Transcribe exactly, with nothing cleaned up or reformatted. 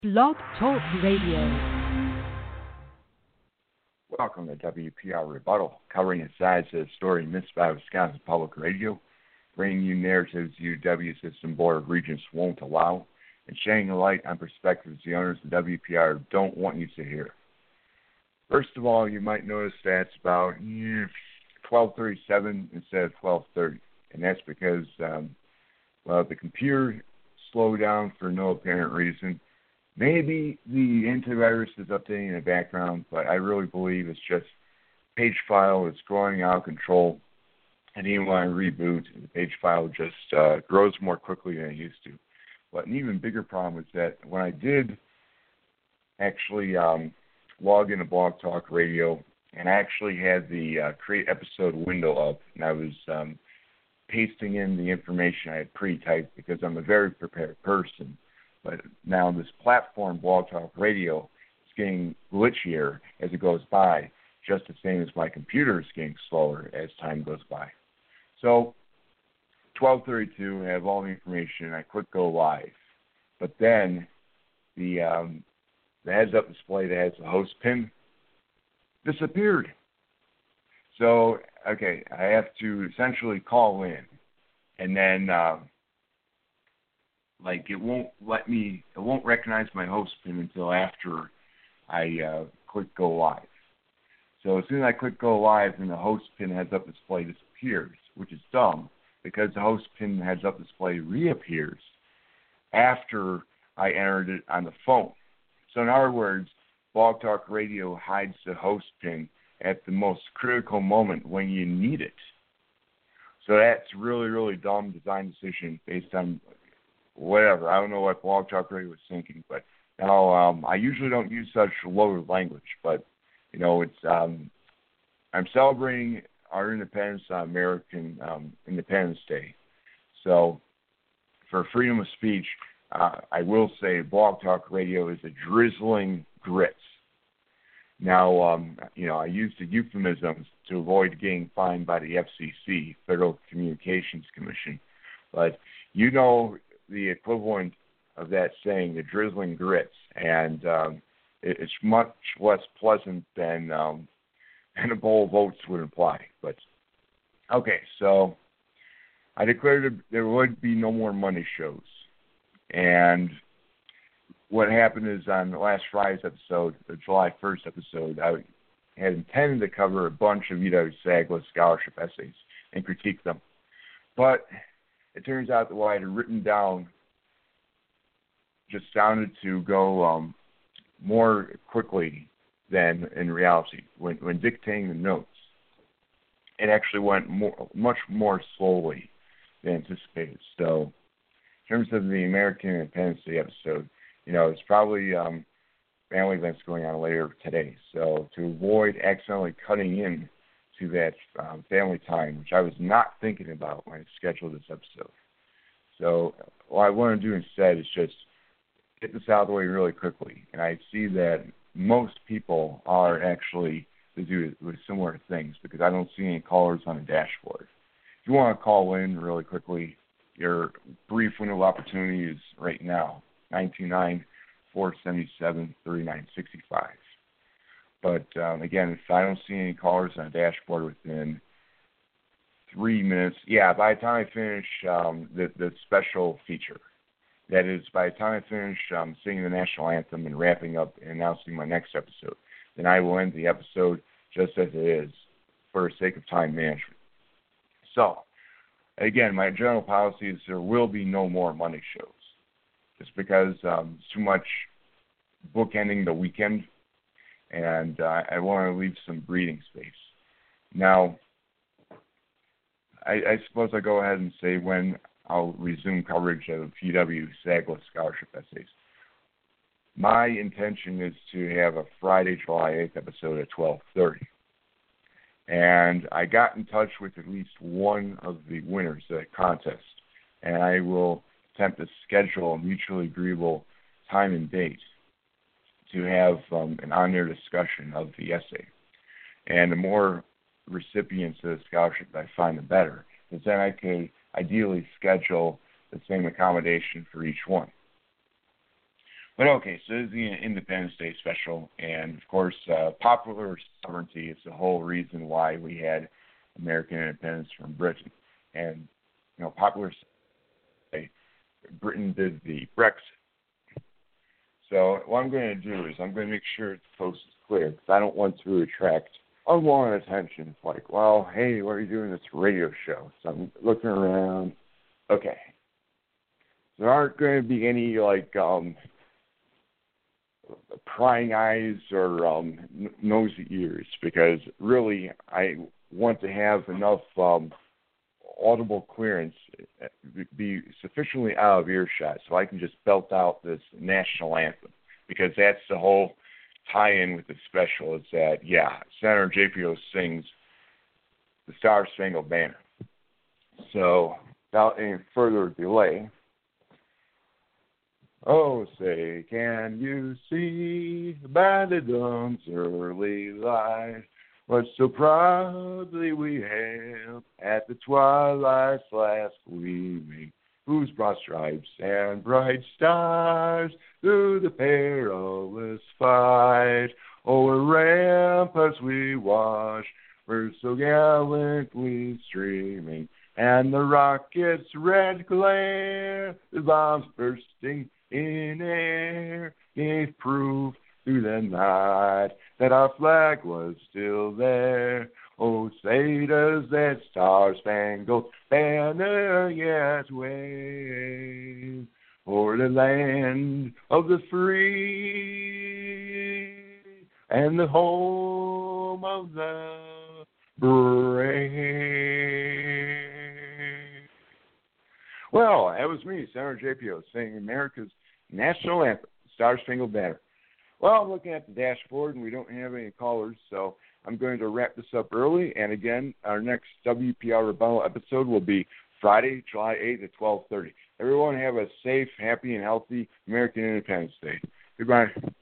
Blog Talk Radio. Welcome to W P R Rebuttal, covering the sides of the story missed by Wisconsin Public Radio, bringing you narratives the U W System Board of Regents won't allow, and shedding a light on perspectives the owners of W P R don't want you to hear. First of all, you might notice that it's about yeah, twelve thirty-seven instead of twelve thirty, and that's because, um, well, the computer slowed down for no apparent reason. Maybe the antivirus is updating in the background, but I really believe it's just page file is growing out of control, and even when I reboot, the page file just uh, grows more quickly than it used to. But an even bigger problem is that when I did actually um, log into Blog Talk Radio, and I actually had the uh, create episode window up, and I was um, pasting in the information I had pre-typed because I'm a very prepared person. But now this platform, Blog Talk Radio, is getting glitchier as it goes by, just the same as my computer is getting slower as time goes by. So, twelve thirty-two, I have all the information, I click go live. But then, the um, the heads-up display that has the host pin disappeared. So, okay, I have to essentially call in, and then... Uh, Like, it won't let me, it won't recognize my host pin until after I uh, click go live. So as soon as I click go live, then the host pin heads up display disappears, which is dumb because the host pin heads up display reappears after I entered it on the phone. So in other words, Blog Talk Radio hides the host pin at the most critical moment when you need it. So that's really, really dumb design decision based on whatever. I don't know what Blog Talk Radio was thinking, but you know, um, I usually don't use such loaded language, but you know, it's um, I'm celebrating our independence on American um, Independence Day. So, for freedom of speech, uh, I will say Blog Talk Radio is a drizzling grits. Now, um, you know, I use the euphemisms to avoid getting fined by the F C C, Federal Communications Commission, but you know the equivalent of that saying, the drizzling grits, and um, it, it's much less pleasant than, um, than a bowl of oats would imply. But okay, so I declared there would be no more money shows, and what happened is on last Friday's episode, the July first episode, I had intended to cover a bunch of U W SAGLA scholarship essays and critique them, but it turns out that what I had written down just sounded to go um, more quickly than in reality. When, when dictating the notes, it actually went more, much more slowly than anticipated. So, in terms of the American Independence Day episode, you know, it's probably um, family events going on later today. So, to avoid accidentally cutting in to that um, family time, which I was not thinking about when I scheduled this episode. So what I want to do instead is just get this out of the way really quickly. And I see that most people are actually busy with similar things because I don't see any callers on the dashboard. If you want to call in really quickly, your brief window of opportunity is right now, nine two nine, four seven seven, three nine six five. But, um, again, if I don't see any callers on the dashboard within three minutes, yeah, by the time I finish um, the, the special feature, that is, by the time I finish um, singing the national anthem and wrapping up and announcing my next episode, then I will end the episode just as it is for the sake of time management. So, again, my general policy is there will be no more money shows just because um, it's too much bookending the weekend. And uh, I want to leave some breathing space. Now, I, I suppose I'll go ahead and say when I'll resume coverage of U W SAGLA scholarship essays. My intention is to have a Friday, July eighth episode at twelve thirty. And I got in touch with at least one of the winners of that contest. And I will attempt to schedule a mutually agreeable time and date to have um, an on-air discussion of the essay. And the more recipients of the scholarship I find, the better, because then I could ideally schedule the same accommodation for each one. But okay, so this is the Independence Day special, and of course, uh, popular sovereignty is the whole reason why we had American independence from Britain. And, you know, popular sovereignty, Britain did the Brexit. So what I'm going to do is I'm going to make sure the post is clear, because I don't want to attract unwanted attention. It's like, well, hey, what are you doing this radio show? So I'm looking around. Okay. There aren't going to be any, like, um, prying eyes or um, nosy ears, because really I want to have enough um, audible clearance, be sufficiently out of earshot so I can just belt out this national anthem, because that's the whole tie-in with the special, is that, yeah, Senator J P O sings the Star Spangled Banner. So without any further delay, oh, say, can you see by the dawn's early light what so proudly we hailed at the twilight's last gleaming, whose broad stripes and bright stars through the perilous fight o'er ramparts we watched were so gallantly streaming, and the rocket's red glare, the bombs bursting in air, gave proof through the night that our flag was still there. Oh, say does that star-spangled banner yet wave o'er the land of the free and the home of the brave. Well, that was me, Senator J P O, singing America's national anthem, Star Spangled Banner. Well, I'm looking at the dashboard, and we don't have any callers, so I'm going to wrap this up early. And again, our next W P R Rebuttal episode will be Friday, July eighth at twelve thirty. Everyone have a safe, happy, and healthy American Independence Day. Goodbye.